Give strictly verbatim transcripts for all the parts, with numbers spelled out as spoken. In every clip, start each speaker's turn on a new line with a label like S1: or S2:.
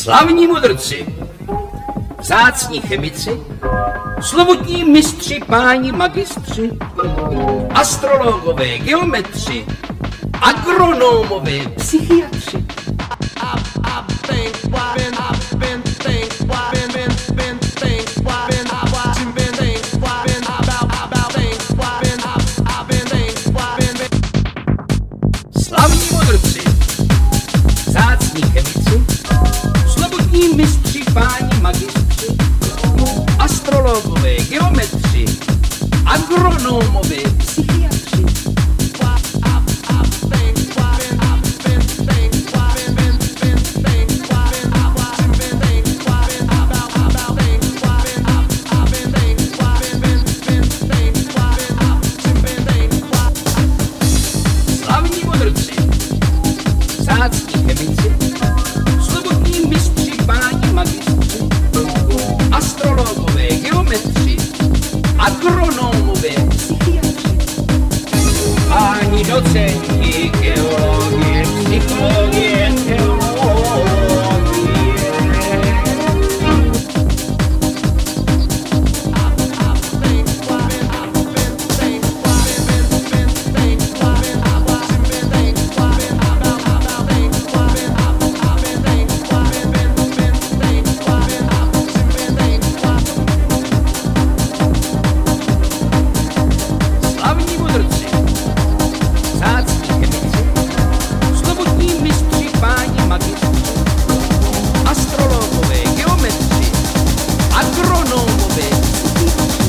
S1: Slavní mudrci, vzácní chemici, slovutní mistři, páni magistři, astrologové, geometři, agronomové, psychiatři. Slavní mudrci, vzácní chemici, slovutní mistři, páni magistři, astrologové, geometři, agronomové, psychiatři. Slavní mudrci, vzácní chemici, slovutní mistři, páni magistři, astrologové, geometři, agronomové, psychiatři. Páni docenti, geologie, psychologie, teologie. Slavní mudrci, vzácní chemici, slovutní mistři, páni magistři, astrologové, geometři, agronomové, psychiatři.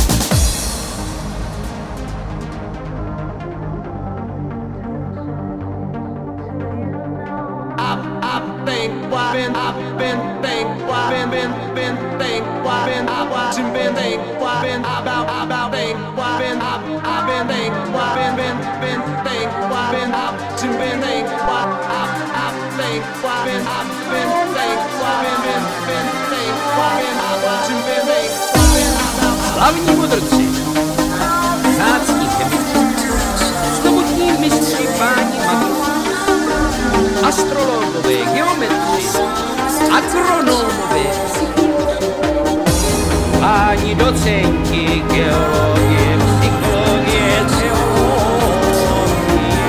S1: Slavní mudrci, vzácní chemici, slovutní mistři, páni magistři, astrologové, geometři, agronomové, psychiatři. Páni docenti, geologie, psychologie, teologie.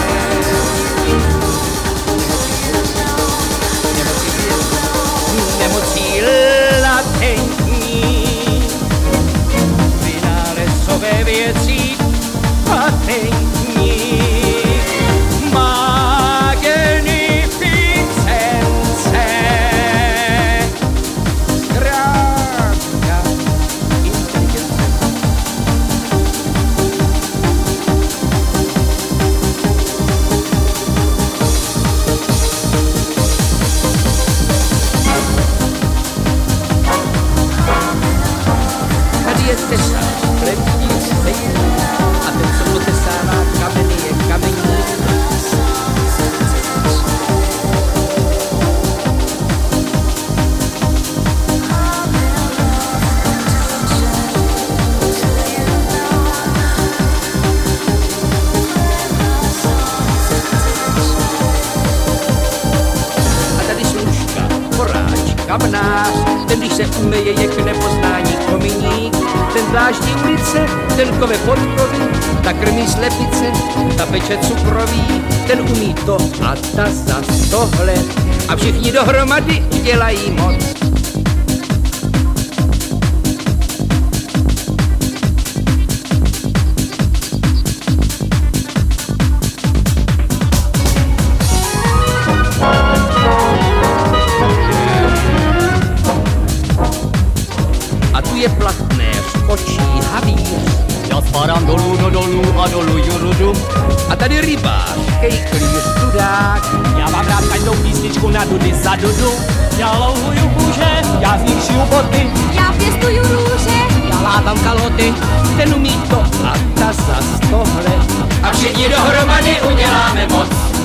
S1: Nemocí latentní, vynálezové věcí patentní, magnificence, zkrátka inteligence. Tady je tesař, plemník stejný, a ten, co potesává kameny, je kameník. A tady služka, poráč, kamnář, ten, když se umeje, je k nepoznání kominík. Ten dláždí ulice, ten kove podkovy, ta krmí slepice, ta peče cukroví, ten umí to a ta zas tohle. A všichni dohromady dělají moc. A tu je platnéř, očí, havíř.
S2: Já spadám dolů, do dolů a dolů jurudu.
S1: A tady rybář, kejklíř, tudák.
S2: Já mám rád každou písničku na dudy za dudu. Já louhuju kůže, já z nich šiju boty.
S3: Já pěstuju růže,
S2: Já lávám kalhoty.
S1: Ten umí to a ta zas tohle.
S2: A všichni dohromady uděláme moc.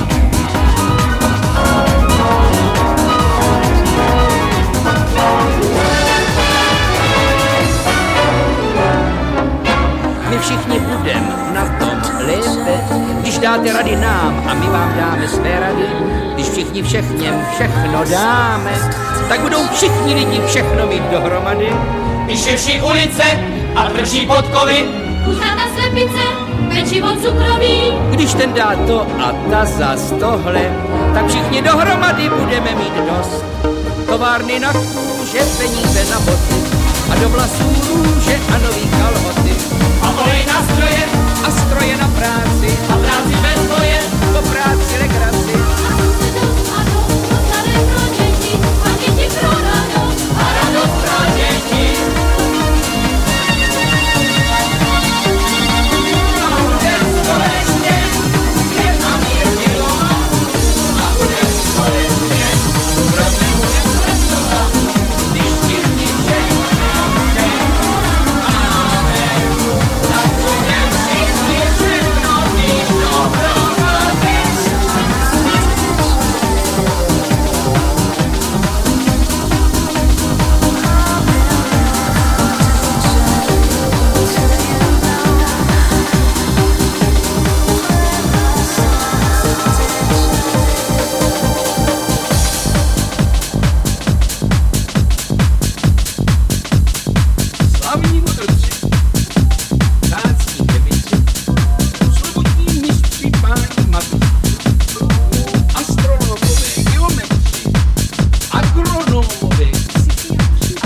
S1: My všichni budem na tom lépe, když dáte rady nám a my vám dáme své rady. Když všichni všechněm všechno dáme, tak budou všichni lidi všechno mít dohromady.
S2: Když širší ulice a tvrdší podkovy,
S3: Kuřata slepice, pečivo cukroví.
S1: Když ten dá to a ta zas tohle, tak všichni dohromady budeme mít dost. Továrny na kůže, peníze na boty a do vlasů růže a nový kalhoty.
S2: a olej na stroje,
S1: A stroje na práci,
S2: a práci bez boje.
S1: po práci legraci.
S3: A to se dost a dost, dostané pro děti, a děti pro radost, a radost pro děti.
S1: Slavní mudrci, vzácní devici, slobodní mistři páni magistři, astronomové, geometři, agronomové, psychiatři.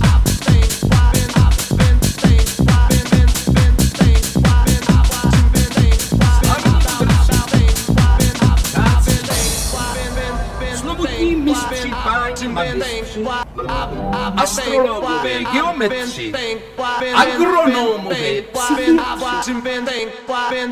S1: Slobodní mistři páni magistři, astrologové, geometři, agronomové, psychiatři.